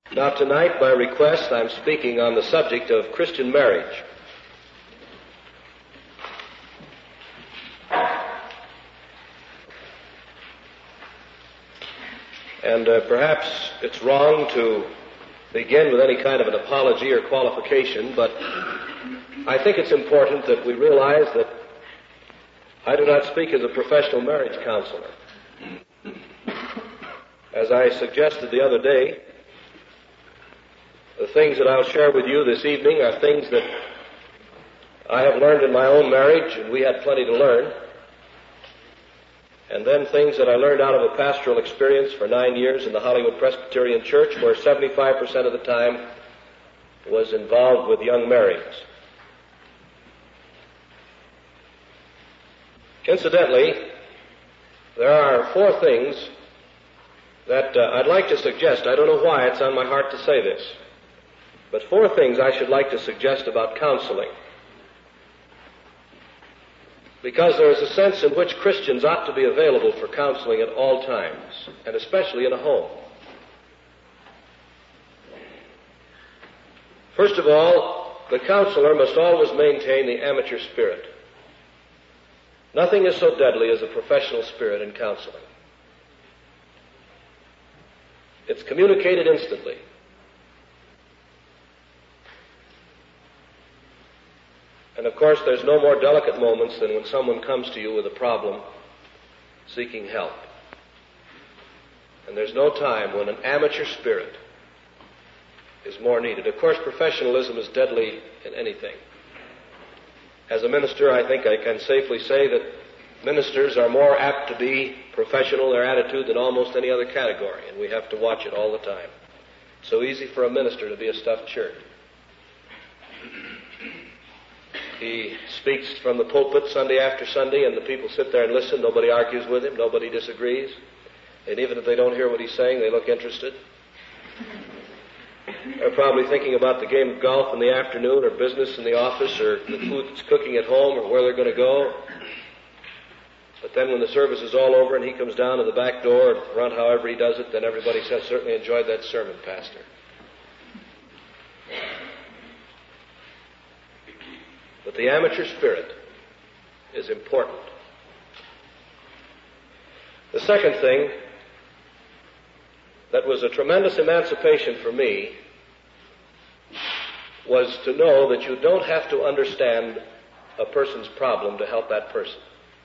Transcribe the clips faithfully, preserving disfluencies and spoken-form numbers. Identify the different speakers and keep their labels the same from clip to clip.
Speaker 1: Now tonight, by request, I'm speaking on the subject of Christian marriage. And uh, perhaps it's wrong to begin with any kind of an apology or qualification, but I think it's important that we realize that I do not speak as a professional marriage counselor. As I suggested the other day, the things that I'll share with you this evening are things that I have learned in my own marriage, and we had plenty to learn. And then things that I learned out of a pastoral experience for nine years in the Hollywood Presbyterian Church, where seventy-five percent of the time was involved with young marrieds. Incidentally, there are four things that uh, I'd like to suggest. I don't know why it's on my heart to say this, but four things I should like to suggest about counseling. Because there is a sense in which Christians ought to be available for counseling at all times, and especially in a home. First of all, the counselor must always maintain the amateur spirit. Nothing is so deadly as a professional spirit in counseling. It's communicated instantly. And of course, there's no more delicate moments than when someone comes to you with a problem seeking help. And there's no time when an amateur spirit is more needed. Of course, professionalism is deadly in anything. As a minister, I think I can safely say that ministers are more apt to be professional in their attitude than almost any other category, and we have to watch it all the time. It's so easy for a minister to be a stuffed shirt. He speaks from the pulpit Sunday after Sunday, and the people sit there and listen. Nobody argues with him. Nobody disagrees. And even if they don't hear what he's saying, they look interested. They're probably thinking about the game of golf in the afternoon, or business in the office, or the food that's cooking at home, or where they're going to go. But then when the service is all over and he comes down to the back door, or front, however he does it, then everybody says, "Certainly enjoyed that sermon, Pastor." But the amateur spirit is important. The second thing that was a tremendous emancipation for me was to know that you don't have to understand a person's problem to help that person.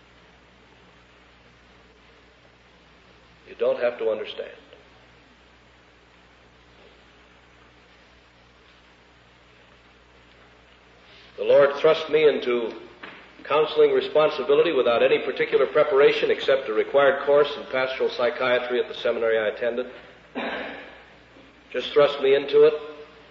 Speaker 1: You don't have to understand. The Lord thrust me into counseling responsibility without any particular preparation except a required course in pastoral psychiatry at the seminary I attended. Just thrust me into it.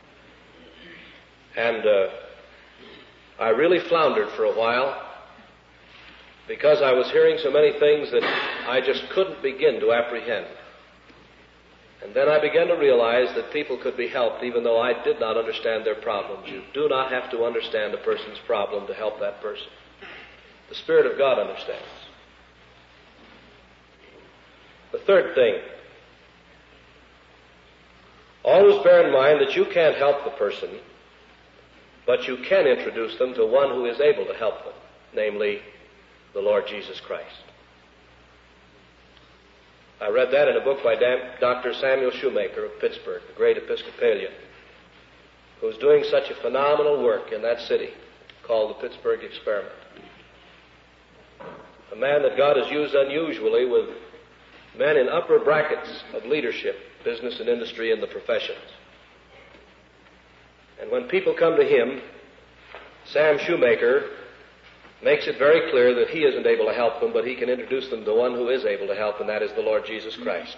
Speaker 1: And uh, I really floundered for a while because I was hearing so many things that I just couldn't begin to apprehend. And then I began to realize that people could be helped even though I did not understand their problems. You do not have to understand a person's problem to help that person. The Spirit of God understands. The third thing, always bear in mind that you can't help the person, but you can introduce them to one who is able to help them, namely the Lord Jesus Christ. I read that in a book by Doctor Samuel Shoemaker of Pittsburgh, the great Episcopalian, who's doing such a phenomenal work in that city called the Pittsburgh Experiment. A man that God has used unusually with men in upper brackets of leadership, business and industry, and the professions. And when people come to him, Sam Shoemaker makes it very clear that he isn't able to help them, but he can introduce them to one who is able to help, and that is the Lord Jesus Christ.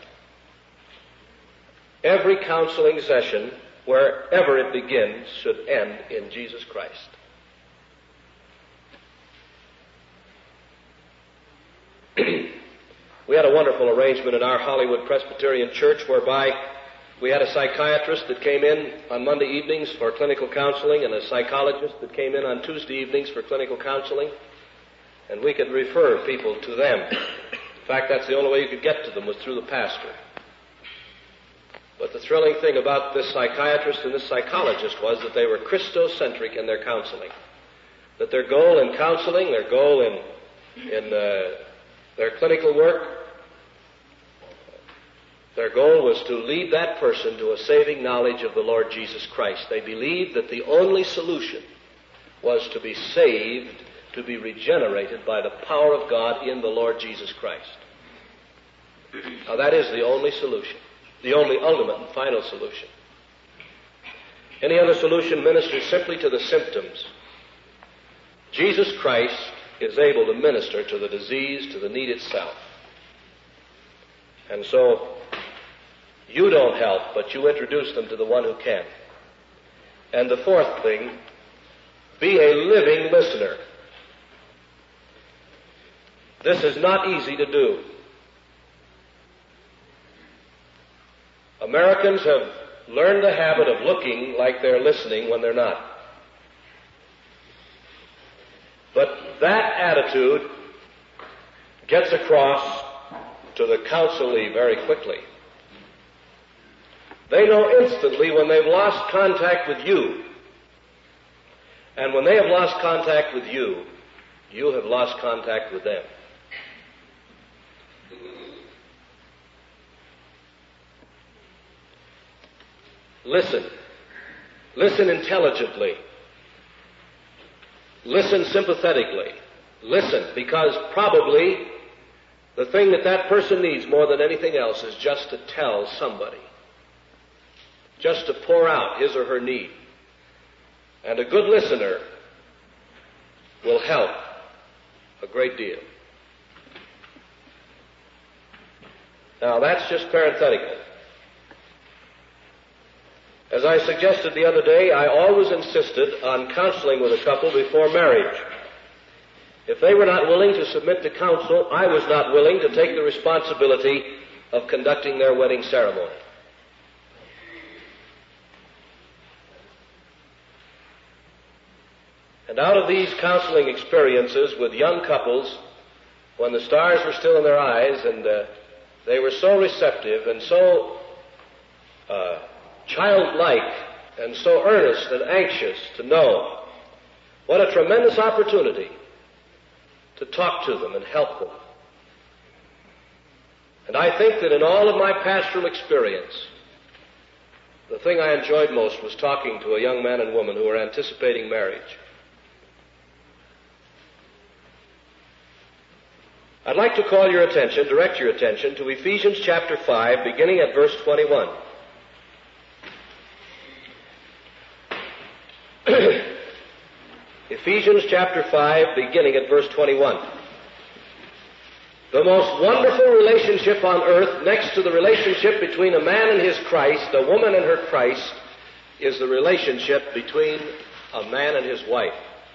Speaker 1: Every counseling session, wherever it begins, should end in Jesus Christ. We had a wonderful arrangement in our Hollywood Presbyterian Church whereby we had a psychiatrist that came in on Monday evenings for clinical counseling and a psychologist that came in on Tuesday evenings for clinical counseling, and we could refer people to them. In fact, that's the only way you could get to them was through the pastor. But the thrilling thing about this psychiatrist and this psychologist was that they were Christocentric in their counseling. That their goal in counseling, their goal in, in uh, their clinical work, their goal was to lead that person to a saving knowledge of the Lord Jesus Christ. They believed that the only solution was to be saved, to be regenerated by the power of God in the Lord Jesus Christ. Now that is the only solution, the only ultimate and final solution. Any other solution ministers simply to the symptoms. Jesus Christ is able to minister to the disease, to the need itself. And so, you don't help, but you introduce them to the one who can. And the fourth thing, be a living listener. This is not easy to do. Americans have learned the habit of looking like they're listening when they're not. But that attitude gets across to the counselee very quickly. They know instantly when they've lost contact with you. And when they have lost contact with you, you have lost contact with them. Listen. Listen intelligently. Listen sympathetically. Listen, because probably the thing that that person needs more than anything else is just to tell somebody. Just to pour out his or her need. And a good listener will help a great deal. Now, that's just parenthetical. As I suggested the other day, I always insisted on counseling with a couple before marriage. If they were not willing to submit to counsel, I was not willing to take the responsibility of conducting their wedding ceremony. And out of these counseling experiences with young couples, when the stars were still in their eyes and uh, they were so receptive and so uh, childlike and so earnest and anxious to know, what a tremendous opportunity to talk to them and help them. And I think that in all of my pastoral experience, the thing I enjoyed most was talking to a young man and woman who were anticipating marriage. I'd like to call your attention, direct your attention to Ephesians chapter five, beginning at verse twenty-one. Ephesians chapter five, beginning at verse twenty-one. The most wonderful relationship on earth, next to the relationship between a man and his Christ, a woman and her Christ, is the relationship between a man and his wife.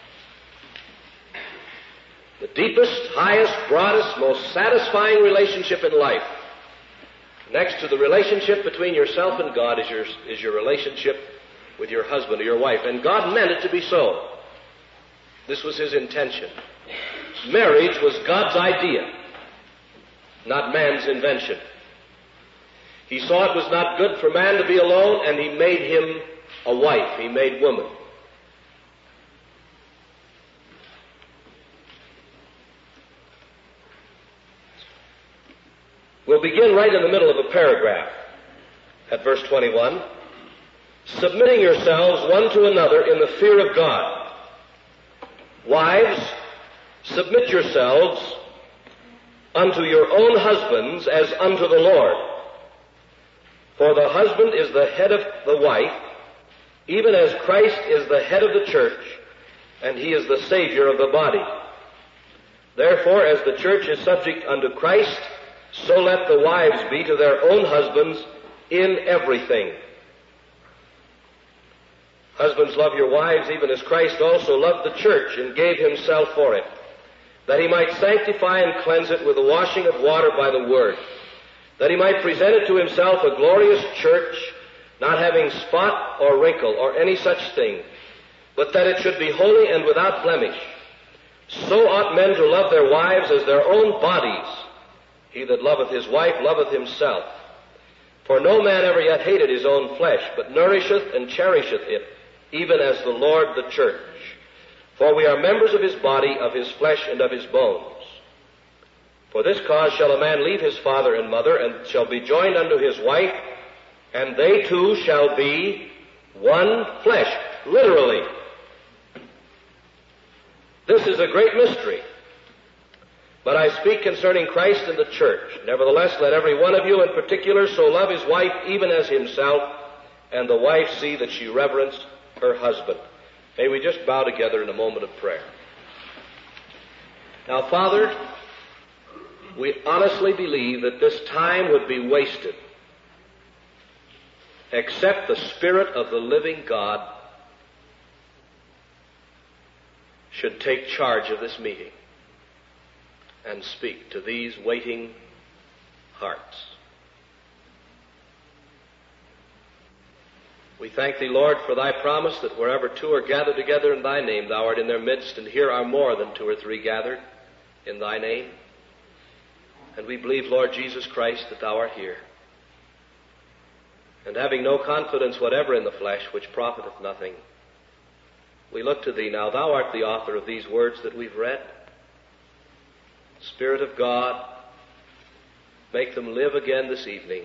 Speaker 1: The deepest, highest, broadest, most satisfying relationship in life, next to the relationship between yourself and God, is your, is your relationship with your husband or your wife. And God meant it to be so. This was His intention. Marriage was God's idea, not man's invention. He saw it was not good for man to be alone, and He made him a wife. He made woman. We'll begin right in the middle of a paragraph at verse twenty-one. Submitting yourselves one to another in the fear of God. Wives, submit yourselves unto your own husbands as unto the Lord. For the husband is the head of the wife, even as Christ is the head of the church, and He is the Savior of the body. Therefore, as the church is subject unto Christ, so let the wives be to their own husbands in everything. Husbands, love your wives, even as Christ also loved the church and gave Himself for it, that He might sanctify and cleanse it with the washing of water by the Word, that He might present it to Himself a glorious church, not having spot or wrinkle or any such thing, but that it should be holy and without blemish. So ought men to love their wives as their own bodies. He that loveth his wife loveth himself. For no man ever yet hated his own flesh, but nourisheth and cherisheth it, even as the Lord the church. For we are members of his body, of his flesh, and of his bones. For this cause shall a man leave his father and mother, and shall be joined unto his wife, and they two shall be one flesh. Literally. This is a great mystery. But I speak concerning Christ and the church. Nevertheless, let every one of you in particular so love his wife even as himself, and the wife see that she reverence her husband. May we just bow together in a moment of prayer. Now, Father, we honestly believe that this time would be wasted except the Spirit of the living God should take charge of this meeting and speak to these waiting hearts. We thank thee, Lord, for thy promise that wherever two are gathered together in thy name, thou art in their midst, and here are more than two or three gathered in thy name. And we believe, Lord Jesus Christ, that thou art here. And having no confidence whatever in the flesh, which profiteth nothing, we look to thee now. Thou art the author of these words that we've read. Spirit of God, make them live again this evening.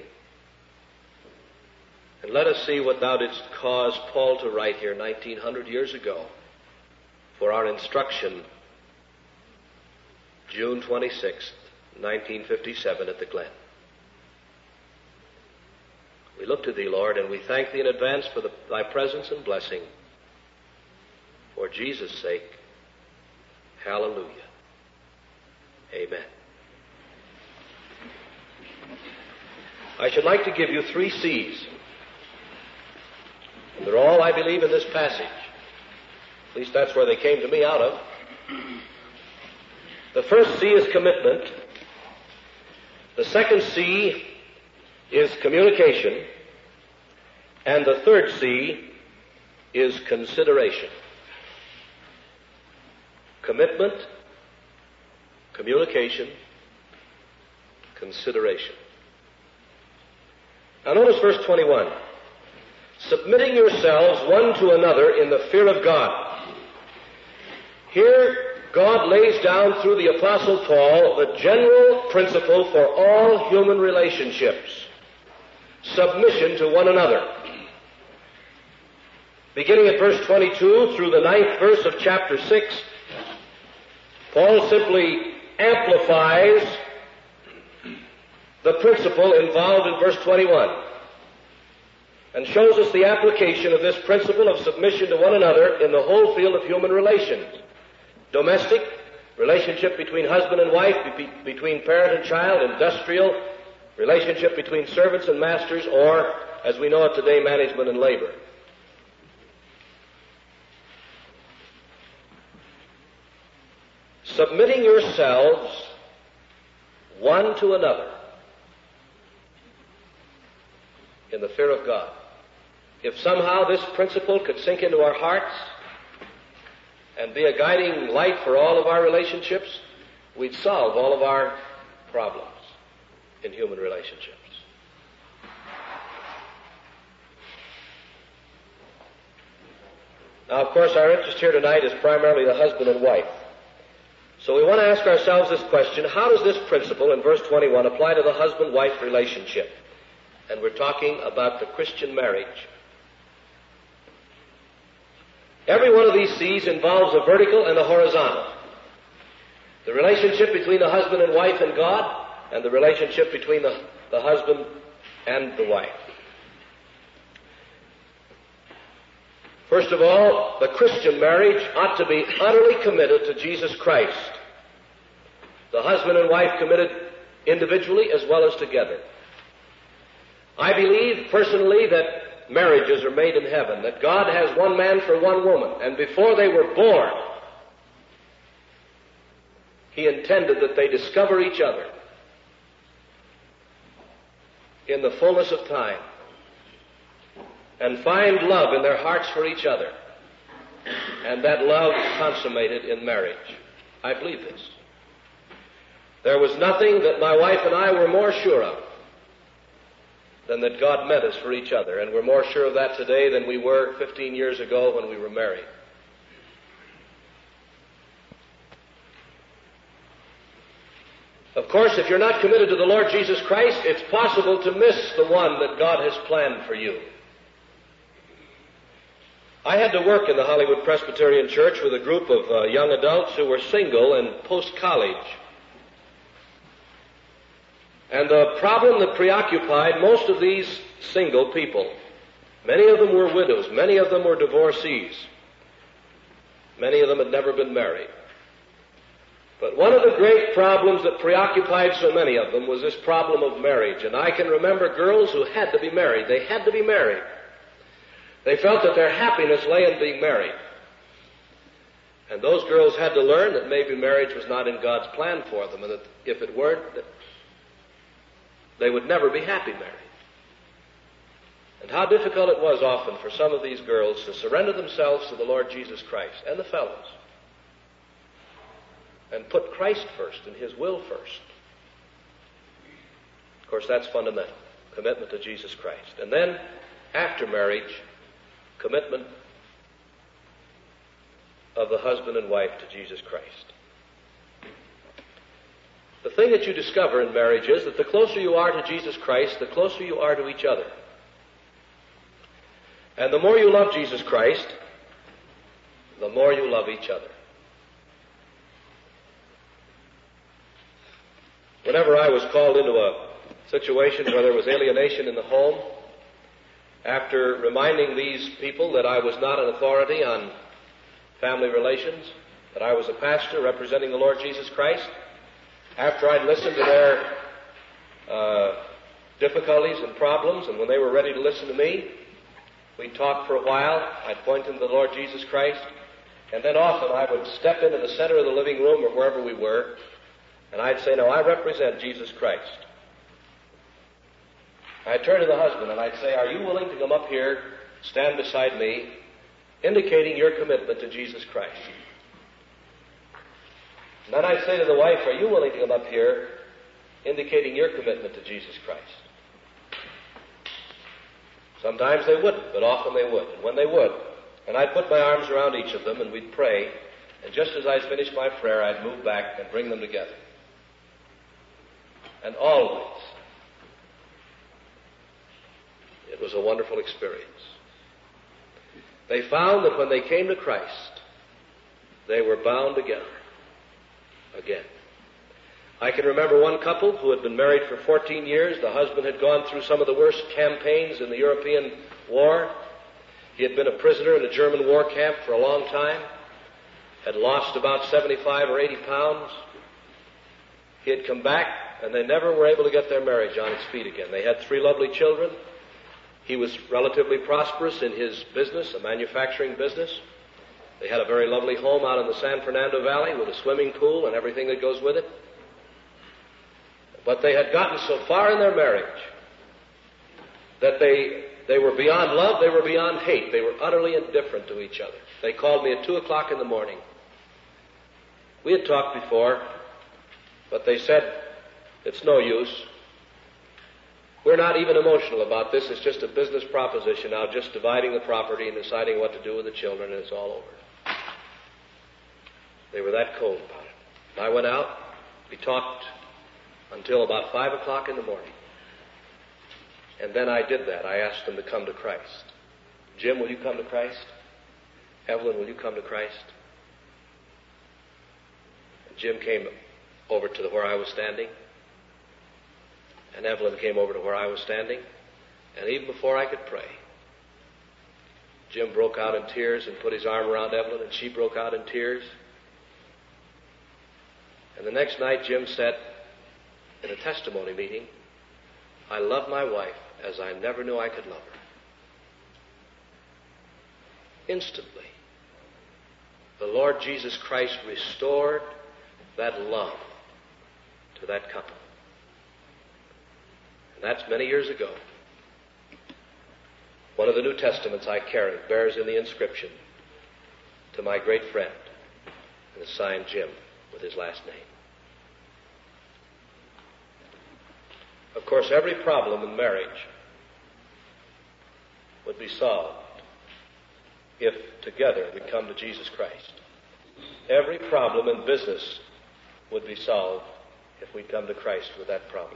Speaker 1: And let us see what thou didst cause Paul to write here nineteen hundred years ago for our instruction, June twenty-sixth, nineteen fifty-seven at the Glen. We look to thee, Lord, and we thank thee in advance for the, thy presence and blessing. For Jesus' sake, hallelujah. Amen. I should like to give you three C's. And they're all, I believe, in this passage. At least that's where they came to me out of. The first C is commitment. The second C is communication. And the third C is consideration. Commitment, communication, consideration. Now notice verse twenty-one. Submitting yourselves one to another in the fear of God. Here, God lays down through the Apostle Paul the general principle for all human relationships. Submission to one another. Beginning at verse twenty-two through the ninth verse of chapter six, Paul simply amplifies the principle involved in verse twenty-one and shows us the application of this principle of submission to one another in the whole field of human relations. Domestic, relationship between husband and wife, be- between parent and child, industrial, relationship between servants and masters, or, as we know it today, management and labor. Submitting yourselves one to another in the fear of God. If somehow this principle could sink into our hearts and be a guiding light for all of our relationships, we'd solve all of our problems in human relationships. Now, of course, our interest here tonight is primarily the husband and wife. So we want to ask ourselves this question: how does this principle in verse twenty-one apply to the husband-wife relationship? And we're talking about the Christian marriage. Every one of these C's involves a vertical and a horizontal. The relationship between the husband and wife and God, and the relationship between the, the husband and the wife. First of all, the Christian marriage ought to be utterly committed to Jesus Christ. The husband and wife committed individually as well as together. I believe personally that marriages are made in heaven, that God has one man for one woman, and before they were born, He intended that they discover each other in the fullness of time and find love in their hearts for each other, and that love consummated in marriage. I believe this. There was nothing that my wife and I were more sure of than that God meant us for each other, and we're more sure of that today than we were fifteen years ago when we were married. Of course, if you're not committed to the Lord Jesus Christ, it's possible to miss the one that God has planned for you. I had to work in the Hollywood Presbyterian Church with a group of uh, young adults who were single and post-college. And the problem that preoccupied most of these single people, many of them were widows, many of them were divorcees, many of them had never been married. But one of the great problems that preoccupied so many of them was this problem of marriage. And I can remember girls who had to be married. They had to be married. They felt that their happiness lay in being married. And those girls had to learn that maybe marriage was not in God's plan for them, and that if it weren't, that they would never be happy married. And how difficult it was often for some of these girls to surrender themselves to the Lord Jesus Christ, and the fellows, and put Christ first and His will first. Of course, that's fundamental, commitment to Jesus Christ. And then, after marriage, commitment of the husband and wife to Jesus Christ. The thing that you discover in marriage is that the closer you are to Jesus Christ, the closer you are to each other. And the more you love Jesus Christ, the more you love each other. Whenever I was called into a situation where there was alienation in the home, after reminding these people that I was not an authority on family relations, that I was a pastor representing the Lord Jesus Christ, after I'd listened to their uh, difficulties and problems, and when they were ready to listen to me, we'd talk for a while. I'd point them to the Lord Jesus Christ, and then often I would step into the center of the living room or wherever we were, and I'd say, "Now, I represent Jesus Christ." I'd turn to the husband and I'd say, "Are you willing to come up here, stand beside me, indicating your commitment to Jesus Christ?" And then I'd say to the wife, "Are you willing to come up here, indicating your commitment to Jesus Christ?" Sometimes they wouldn't, but often they would. And when they would, and I'd put my arms around each of them and we'd pray, and just as I'd finish my prayer, I'd move back and bring them together. And always, it was a wonderful experience. They found that when they came to Christ, they were bound together again. I can remember one couple who had been married for fourteen years. The husband had gone through some of the worst campaigns in the European war. He had been a prisoner in a German war camp for a long time, had lost about seventy-five or eighty pounds. He had come back, and they never were able to get their marriage on its feet again. They had three lovely children. He was relatively prosperous in his business, a manufacturing business. They had a very lovely home out in the San Fernando Valley with a swimming pool and everything that goes with it. But they had gotten so far in their marriage that they they were beyond love, they were beyond hate. They were utterly indifferent to each other. They called me at two o'clock in the morning. We had talked before, but they said, "It's no use. We're not even emotional about this. It's just a business proposition now, just dividing the property and deciding what to do with the children, and it's all over." They were that cold about it. I went out. We talked until about five o'clock in the morning. And then I did that. I asked them to come to Christ. "Jim, will you come to Christ? Evelyn, will you come to Christ?" And Jim came over to where I was standing. And Evelyn came over to where I was standing. And even before I could pray, Jim broke out in tears and put his arm around Evelyn, and she broke out in tears. And the next night, Jim said in a testimony meeting, "I love my wife as I never knew I could love her." Instantly, the Lord Jesus Christ restored that love to that couple. And that's many years ago. One of the New Testaments I carry bears in the inscription, "To my great friend," and it's signed Jim with his last name. Of course, every problem in marriage would be solved if together we come to Jesus Christ. Every problem in business would be solved if we come to Christ with that problem.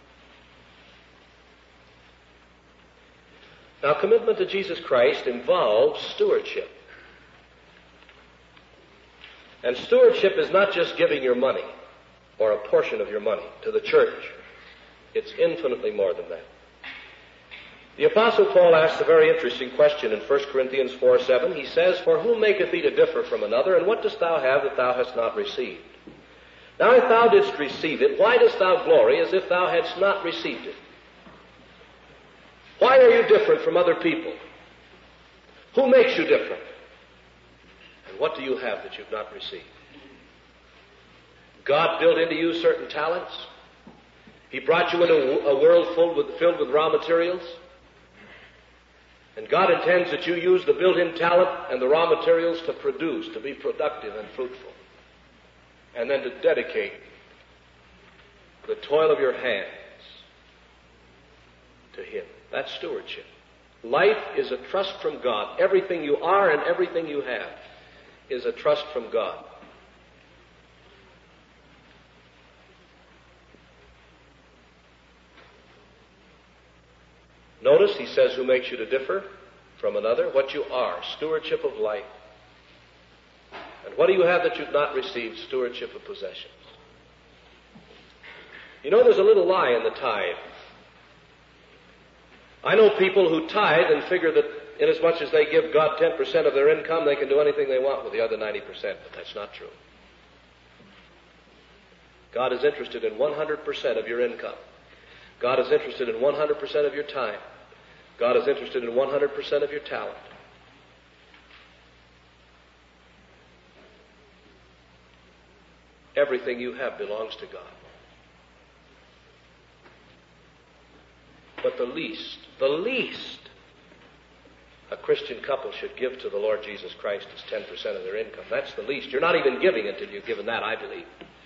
Speaker 1: Now, commitment to Jesus Christ involves stewardship. And stewardship is not just giving your money or a portion of your money to the church. It's infinitely more than that. The Apostle Paul asks a very interesting question in First Corinthians four seven. He says, "For whom maketh thee to differ from another, and what dost thou have that thou hast not received? Now if thou didst receive it, why dost thou glory as if thou hadst not received it?" Why are you different from other people? Who makes you different? And what do you have that you've not received? God built into you certain talents. He brought you into a world filled with, filled with raw materials. And God intends that you use the built-in talent and the raw materials to produce, to be productive and fruitful. And then to dedicate the toil of your hands to Him. That's stewardship. Life is a trust from God. Everything you are and everything you have is a trust from God. Notice he says, who makes you to differ from another? What you are, stewardship of life. And what do you have that you've not received? Stewardship of possessions. You know, there's a little lie in the tithe. I know people who tithe and figure that inasmuch as they give God ten percent of their income, they can do anything they want with the other ninety percent, but that's not true. God is interested in one hundred percent of your income. God is interested in one hundred percent of your time. God is interested in one hundred percent of your talent. Everything you have belongs to God. But the least, the least a Christian couple should give to the Lord Jesus Christ is ten percent of their income. That's the least. You're not even giving until you've given that, I believe.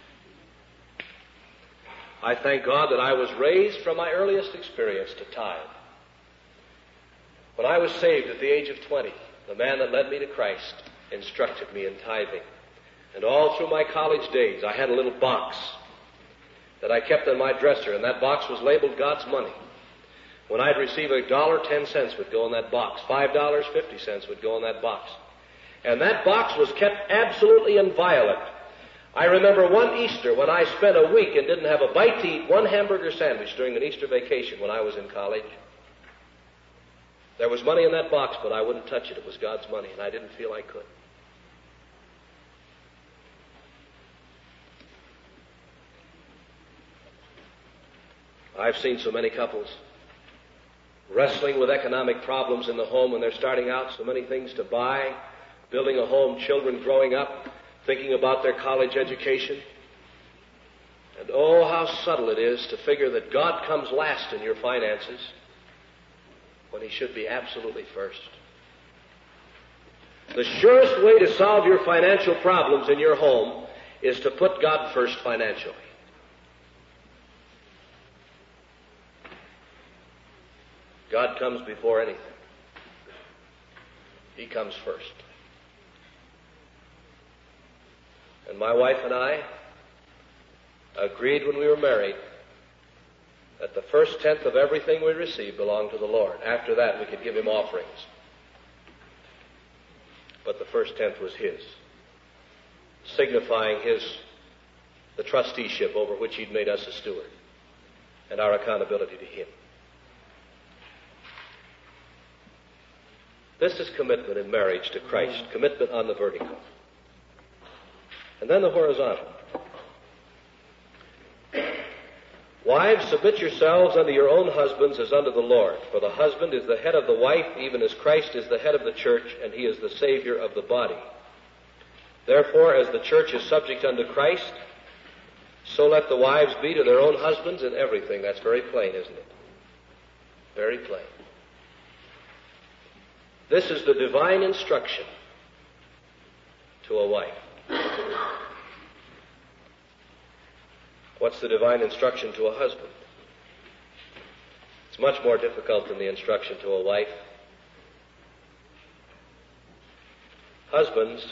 Speaker 1: I thank God that I was raised from my earliest experience to tithe. When I was saved at the age of twenty, the man that led me to Christ instructed me in tithing. And all through my college days, I had a little box that I kept in my dresser, and that box was labeled God's money. When I'd receive a dollar, ten cents would go in that box. Five dollars, fifty cents would go in that box. And that box was kept absolutely inviolate. I remember one Easter when I spent a week and didn't have a bite to eat, one hamburger sandwich during an Easter vacation when I was in college. There was money in that box, but I wouldn't touch it. It was God's money, and I didn't feel I could. I've seen so many couples wrestling with economic problems in the home when they're starting out, so many things to buy, building a home, children growing up, thinking about their college education. And oh, how subtle it is to figure that God comes last in your finances when He should be absolutely first. The surest way to solve your financial problems in your home is to put God first financially. God comes before anything. He comes first. And my wife and I agreed when we were married that the first tenth of everything we received belonged to the Lord. After that, we could give Him offerings. But the first tenth was His, signifying His, the trusteeship over which He'd made us a steward, and our accountability to Him. This is commitment in marriage to Christ, commitment on the vertical. And then the horizontal. Wives, submit yourselves unto your own husbands as unto the Lord. For the husband is the head of the wife, even as Christ is the head of the church, and He is the Savior of the body. Therefore, as the church is subject unto Christ, so let the wives be to their own husbands in everything. That's very plain, isn't it? Very plain. This is the divine instruction to a wife. What's the divine instruction to a husband? It's much more difficult than the instruction to a wife. Husbands,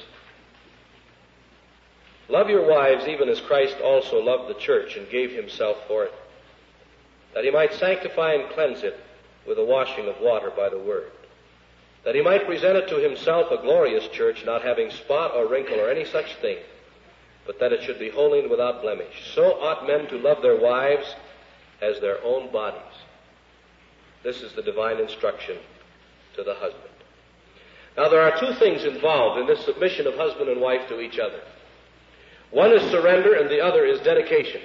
Speaker 1: love your wives even as Christ also loved the church and gave himself for it, that he might sanctify and cleanse it with the washing of water by the word, that he might present it to himself a glorious church, not having spot or wrinkle or any such thing, but that it should be holy and without blemish. So ought men to love their wives as their own bodies. This is the divine instruction to the husband. Now, there are two things involved in this submission of husband and wife to each other. One is surrender and the other is dedication.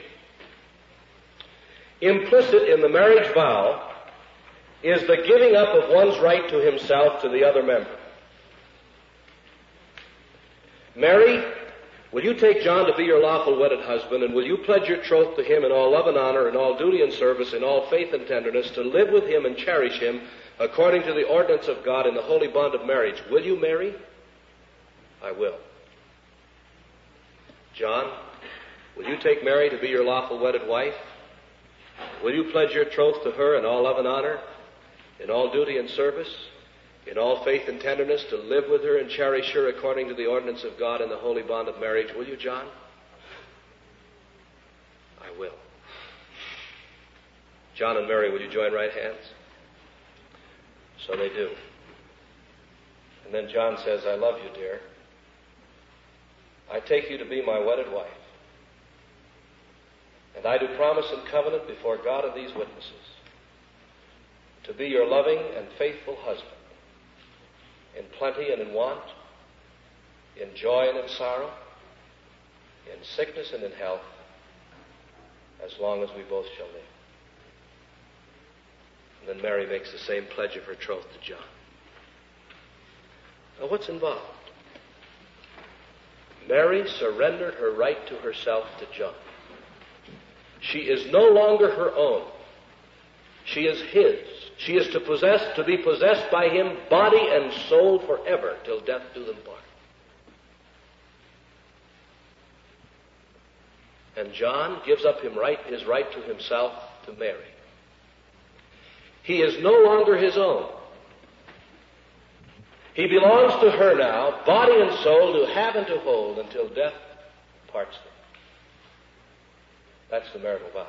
Speaker 1: Implicit in the marriage vow is the giving up of one's right to himself to the other member. Mary, will you take John to be your lawful wedded husband, and will you pledge your troth to him in all love and honor, in all duty and service, in all faith and tenderness, to live with him and cherish him according to the ordinance of God in the holy bond of marriage? Will you, Mary? I will. John, will you take Mary to be your lawful wedded wife? Will you pledge your troth to her in all love and honor, in all duty and service, in all faith and tenderness, to live with her and cherish her according to the ordinance of God in the holy bond of marriage? Will you, John? I will. John and Mary, will you join right hands? So they do. And then John says, I love you, dear. I take you to be my wedded wife. And I do promise and covenant before God and these witnesses to be your loving and faithful husband, in plenty and in want, in joy and in sorrow, in sickness and in health, as long as we both shall live. And then Mary makes the same pledge of her troth to John. Now, what's involved? Mary surrendered her right to herself to John. She is no longer her own. She is his. She is to possess, to be possessed by him, body and soul forever, till death do them part. And John gives up him right, his right to himself to Mary. He is no longer his own. He belongs to her now, body and soul, to have and to hold until death parts them. That's the marital vow.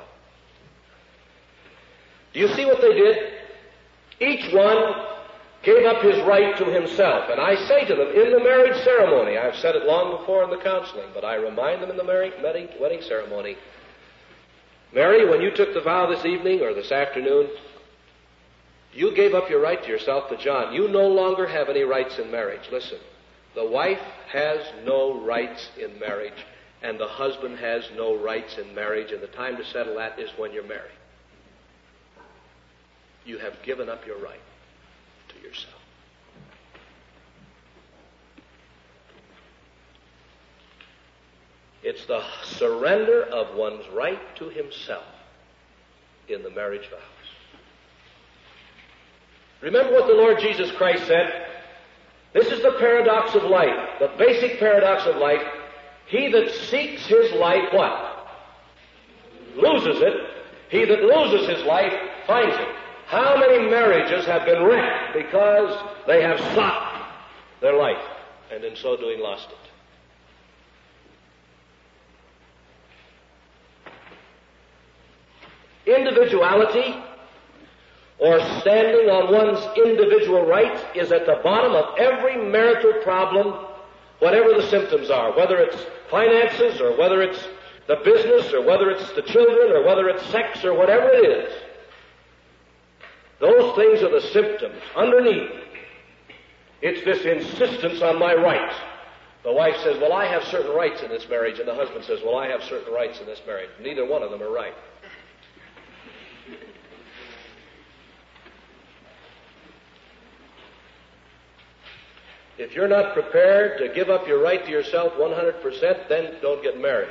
Speaker 1: Do you see what they did? Each one gave up his right to himself. And I say to them, in the marriage ceremony, I've said it long before in the counseling, but I remind them in the marriage, wedding ceremony, Mary, when you took the vow this evening or this afternoon, you gave up your right to yourself to John. You no longer have any rights in marriage. Listen, the wife has no rights in marriage, and the husband has no rights in marriage, and the time to settle that is when you're married. You have given up your right to yourself. It's the surrender of one's right to himself in the marriage vows. Remember what the Lord Jesus Christ said? This is the paradox of life, the basic paradox of life. He that seeks his life, what? Loses it. He that loses his life finds it. How many marriages have been wrecked because they have sought their life and in so doing lost it? Individuality, or standing on one's individual rights, is at the bottom of every marital problem, whatever the symptoms are, whether it's finances or whether it's the business or whether it's the children or whether it's sex or whatever it is. Those things are the symptoms. Underneath, it's this insistence on my rights. The wife says, well, I have certain rights in this marriage, and the husband says, well, I have certain rights in this marriage. Neither one of them are right. If you're not prepared to give up your right to yourself one hundred percent, then don't get married.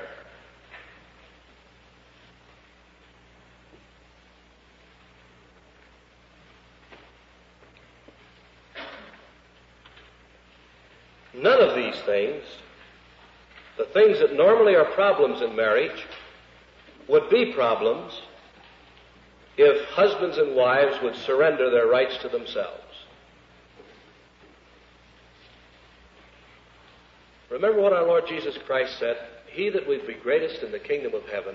Speaker 1: None of these things, the things that normally are problems in marriage, would be problems if husbands and wives would surrender their rights to themselves. Remember what our Lord Jesus Christ said, he that would be greatest in the kingdom of heaven,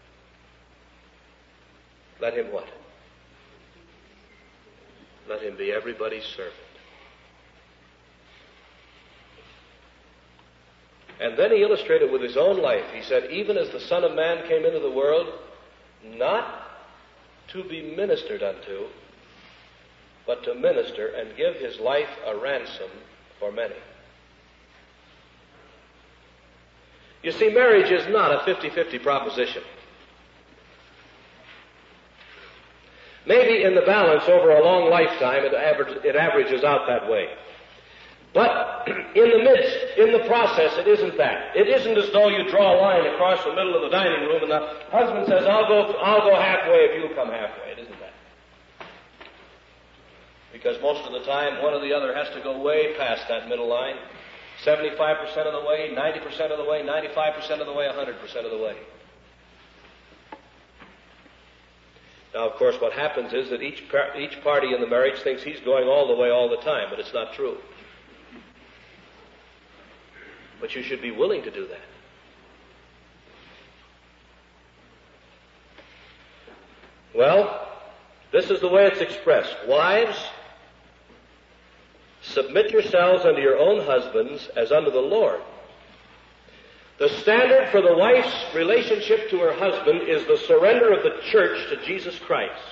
Speaker 1: let him what? Let him be everybody's servant. And then he illustrated with his own life. He said, even as the Son of Man came into the world, not to be ministered unto, but to minister and give his life a ransom for many. You see, marriage is not a fifty-fifty proposition. Maybe in the balance over a long lifetime it, aver- it averages out that way. But in the midst, in the process, it isn't that. It isn't as though you draw a line across the middle of the dining room and the husband says, I'll go, I'll go halfway if you'll come halfway. It isn't that. Because most of the time, one or the other has to go way past that middle line. seventy-five percent of the way, ninety percent of the way, ninety-five percent of the way, one hundred percent of the way. Now, of course, what happens is that each par- each party in the marriage thinks he's going all the way all the time, but it's not true. But you should be willing to do that. Well, this is the way it's expressed. Wives, submit yourselves unto your own husbands as unto the Lord. The standard for the wife's relationship to her husband is the surrender of the church to Jesus Christ.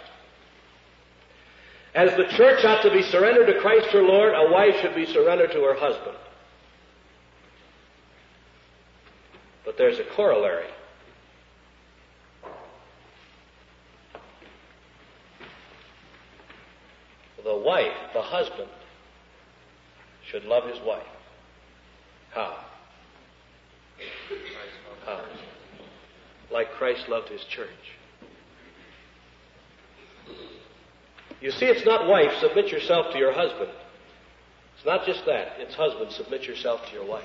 Speaker 1: As the church ought to be surrendered to Christ her Lord, a wife should be surrendered to her husband. But there's a corollary. The wife, the husband, should love his wife. How? How? Like Christ loved his church. You see, it's not wife, submit yourself to your husband. It's not just that. It's husband, submit yourself to your wife.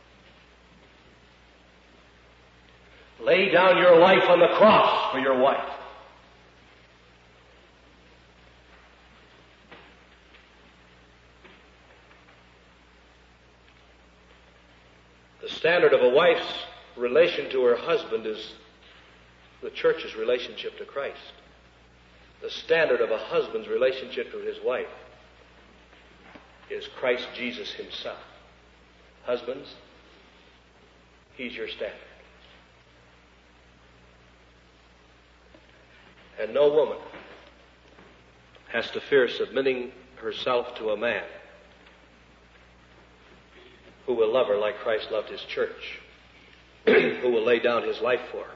Speaker 1: Lay down your life on the cross for your wife. The standard of a wife's relation to her husband is the church's relationship to Christ. The standard of a husband's relationship to his wife is Christ Jesus himself. Husbands, he's your standard. And no woman has to fear submitting herself to a man who will love her like Christ loved his church, who will lay down his life for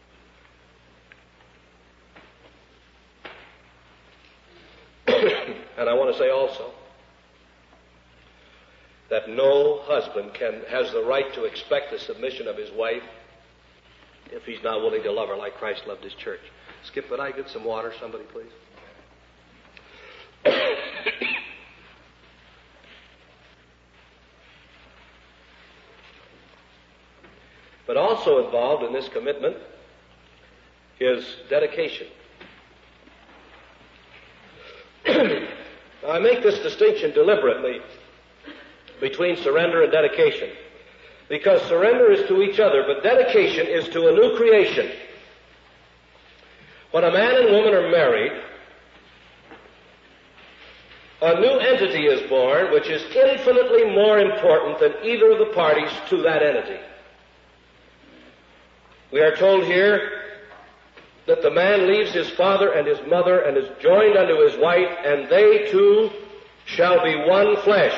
Speaker 1: her. And I want to say also that no husband can has the right to expect the submission of his wife if he's not willing to love her like Christ loved his church. Skip, would I get some water, somebody, please? But also involved in this commitment is dedication. I make this distinction deliberately between surrender and dedication, because surrender is to each other, but dedication is to a new creation. When a man and woman are married, a new entity is born which is infinitely more important than either of the parties to that entity. We are told here that the man leaves his father and his mother and is joined unto his wife, and they two shall be one flesh.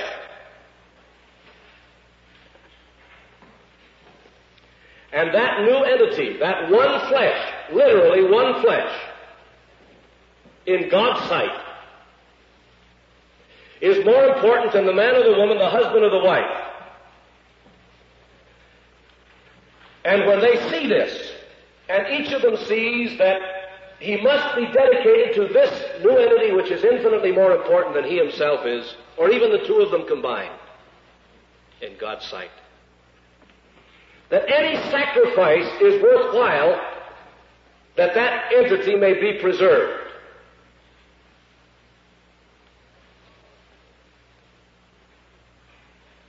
Speaker 1: And that new entity, that one flesh, literally one flesh, in God's sight, is more important than the man or the woman, the husband or the wife. And when they see this, and each of them sees that he must be dedicated to this new entity which is infinitely more important than he himself is, or even the two of them combined, in God's sight, that any sacrifice is worthwhile that that entity may be preserved.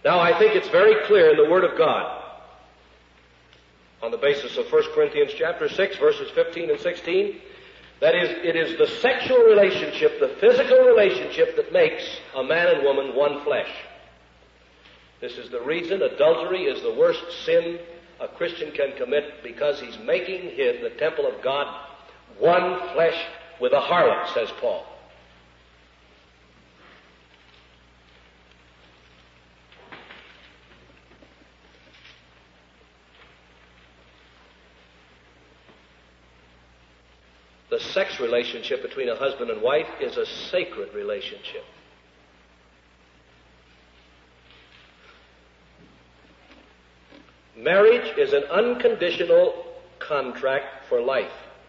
Speaker 1: Now, I think it's very clear in the Word of God, on the basis of First Corinthians chapter six, verses fifteen and sixteen, that is, it is the sexual relationship, the physical relationship that makes a man and woman one flesh. This is the reason adultery is the worst sin a Christian can commit, because he's making his, the temple of God, one flesh with a harlot, says Paul. The sex relationship between a husband and wife is a sacred relationship. Marriage is an unconditional contract for life.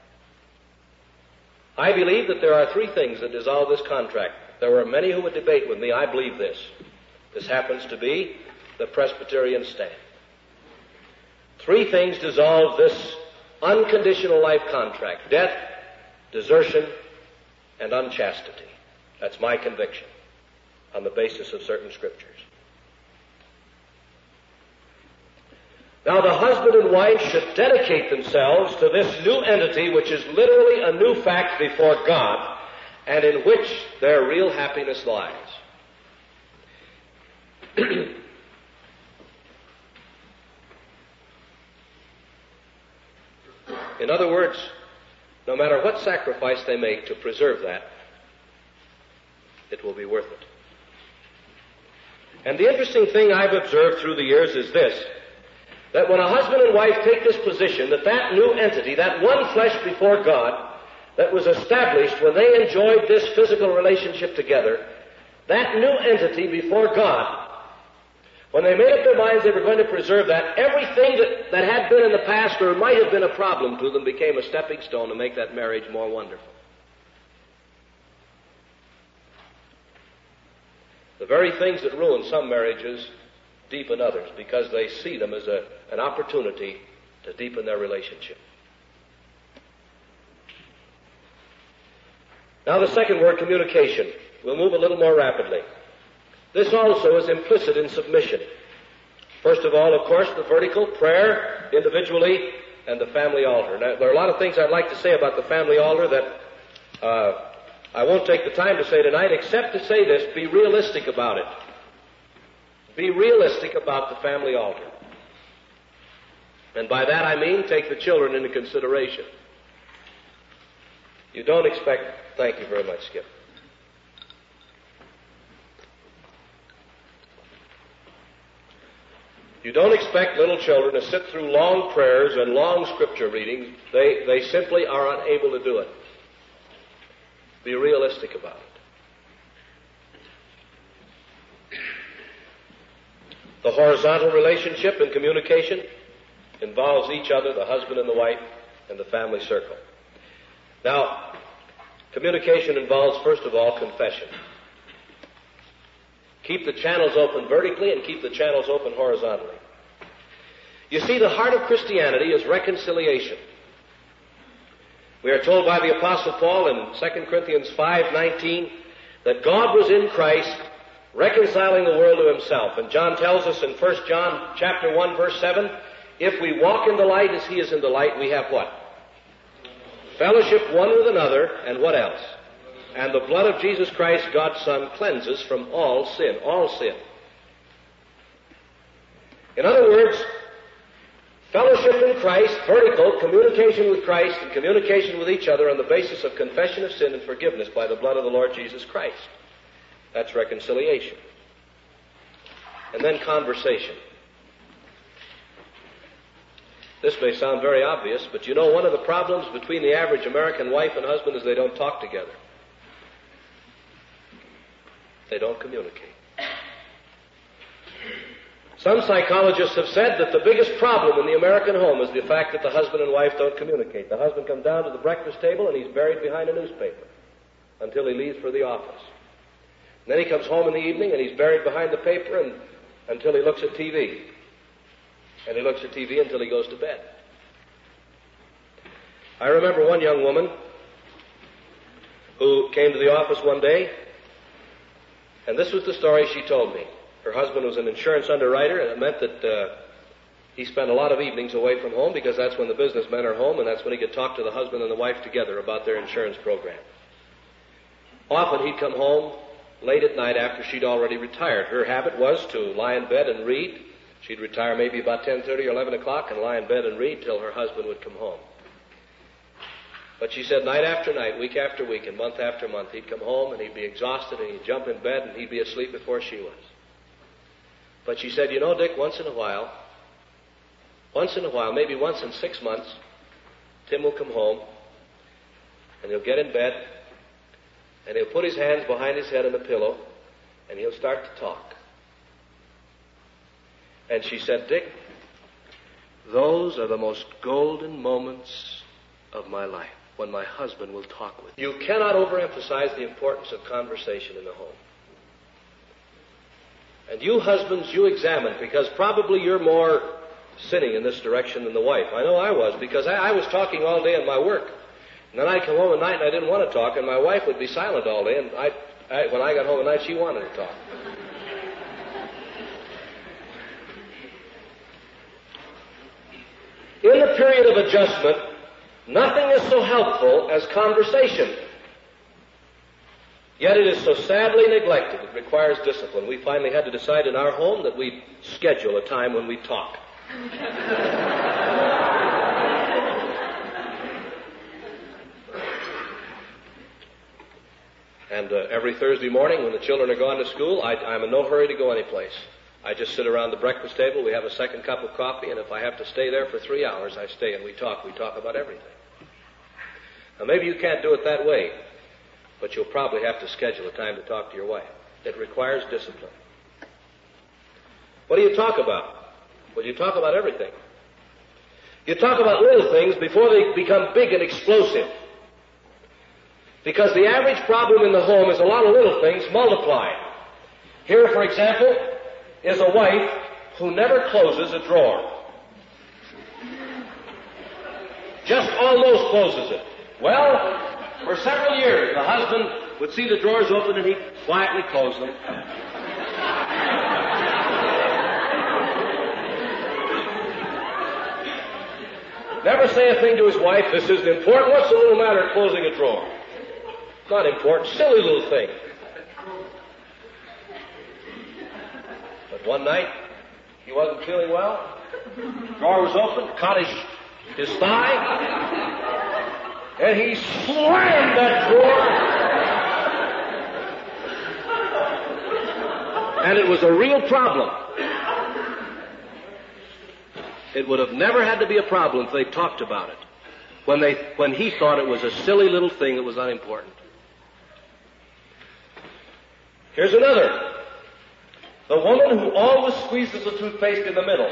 Speaker 1: I believe that there are three things that dissolve this contract. There are many who would debate with me. I believe this. This happens to be the Presbyterian stand. Three things dissolve this unconditional life contract: death, desertion, and unchastity. That's my conviction on the basis of certain scriptures. Now, the husband and wife should dedicate themselves to this new entity, which is literally a new fact before God, and in which their real happiness lies. In other words, no matter what sacrifice they make to preserve that, it will be worth it. And the interesting thing I've observed through the years is this, that when a husband and wife take this position, that that new entity, that one flesh before God, that was established when they enjoyed this physical relationship together, that new entity before God, when they made up their minds they were going to preserve that, everything that, that had been in the past or might have been a problem to them became a stepping stone to make that marriage more wonderful. The very things that ruin some marriages deepen others, because they see them as a, an opportunity to deepen their relationship. Now, the second word, communication. We'll move a little more rapidly. This also is implicit in submission. First of all, of course, the vertical, prayer, individually, and the family altar. Now, there are a lot of things I'd like to say about the family altar that uh, I won't take the time to say tonight, except to say this: be realistic about it. Be realistic about the family altar. And by that I mean take the children into consideration. You don't expect... Thank you very much, Skip. You don't expect little children to sit through long prayers and long scripture readings. They, they simply are unable to do it. Be realistic about it. The horizontal relationship and communication involves each other, the husband and the wife, and the family circle. Now, communication involves, first of all, confession. Keep the channels open vertically and keep the channels open horizontally. You see, the heart of Christianity is reconciliation. We are told by the Apostle Paul in Second Corinthians five nineteen that God was in Christ reconciling the world to himself. And John tells us in First John chapter one, verse seven, if we walk in the light as he is in the light, we have what? Fellowship one with another, and what else? And the blood of Jesus Christ, God's Son, cleanses from all sin, all sin. In other words, fellowship in Christ, vertical, communication with Christ and communication with each other on the basis of confession of sin and forgiveness by the blood of the Lord Jesus Christ. That's reconciliation. And then conversation. This may sound very obvious, but you know one of the problems between the average American wife and husband is they don't talk together. They don't communicate. Some psychologists have said that the biggest problem in the American home is the fact that the husband and wife don't communicate. The husband comes down to the breakfast table and he's buried behind a newspaper until he leaves for the office. And then he comes home in the evening and he's buried behind the paper and, until he looks at T V. And he looks at T V until he goes to bed. I remember one young woman who came to the office one day, and this was the story she told me. Her husband was an insurance underwriter, and it meant that uh, he spent a lot of evenings away from home because that's when the businessmen are home, and that's when he could talk to the husband and the wife together about their insurance program. Often he'd come home late at night after she'd already retired. Her habit was to lie in bed and read. She'd retire maybe about ten thirty or eleven o'clock and lie in bed and read till her husband would come home. But she said night after night, week after week, and month after month, he'd come home and he'd be exhausted and he'd jump in bed and he'd be asleep before she was. But she said, you know, Dick, once in a while, once in a while, maybe once in six months, Tim will come home and he'll get in bed and he'll put his hands behind his head on the pillow and he'll start to talk. And she said, Dick, those are the most golden moments of my life, when my husband will talk with you. You cannot overemphasize the importance of conversation in the home. And you husbands, you examine, because probably you're more sinning in this direction than the wife. I know I was, because I, I was talking all day in my work. And then I'd come home at night and I didn't want to talk, and my wife would be silent all day, and I, I, when I got home at night, she wanted to talk. In the period of adjustment, nothing is so helpful as conversation. Yet it is so sadly neglected. It requires discipline. We finally had to decide in our home that we'd schedule a time when we talk. And uh, every Thursday morning when the children are gone to school, I, I'm in no hurry to go anyplace. I just sit around the breakfast table, we have a second cup of coffee, and if I have to stay there for three hours, I stay and we talk. We talk about everything. Now, maybe you can't do it that way, but you'll probably have to schedule a time to talk to your wife. It requires discipline. What do you talk about? Well, you talk about everything. You talk about little things before they become big and explosive. Because the average problem in the home is a lot of little things multiplied. Here, for example, is a wife who never closes a drawer. Just almost closes it. Well, for several years, the husband would see the drawers open and he'd quietly close them. Never say a thing to his wife, this isn't important. What's the little matter of closing a drawer? Not important, silly little thing. But one night, he wasn't feeling well. Drawer was open, caught his, his thigh, and he slammed that drawer. And it was a real problem. It would have never had to be a problem if they talked about it, when they, when he thought it was a silly little thing that was unimportant. Here's another. The woman who always squeezes the toothpaste in the middle.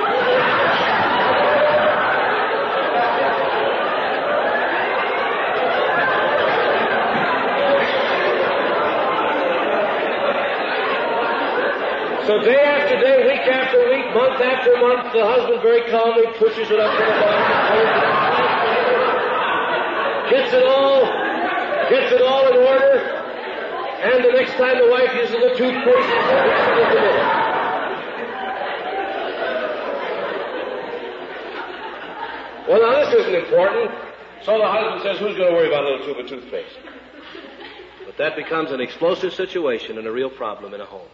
Speaker 1: So day after day, week after week, month after month, the husband very calmly pushes it up to the bottom, gets it all, gets it all in order, and the next time the wife uses the toothpaste, he puts it in the middle. Well, now this isn't important, so the husband says, who's going to worry about a little tube of toothpaste? But that becomes an explosive situation and a real problem in a home.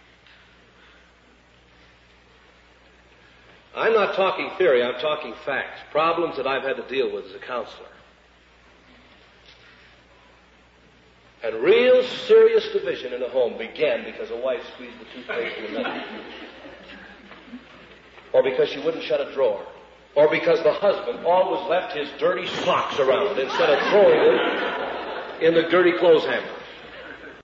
Speaker 1: I'm not talking theory, I'm talking facts, problems that I've had to deal with as a counselor. And real serious division in a home began because a wife squeezed the toothpaste in the middle. Or because she wouldn't shut a drawer. Or because the husband always left his dirty socks around instead of throwing them in the dirty clothes hamper.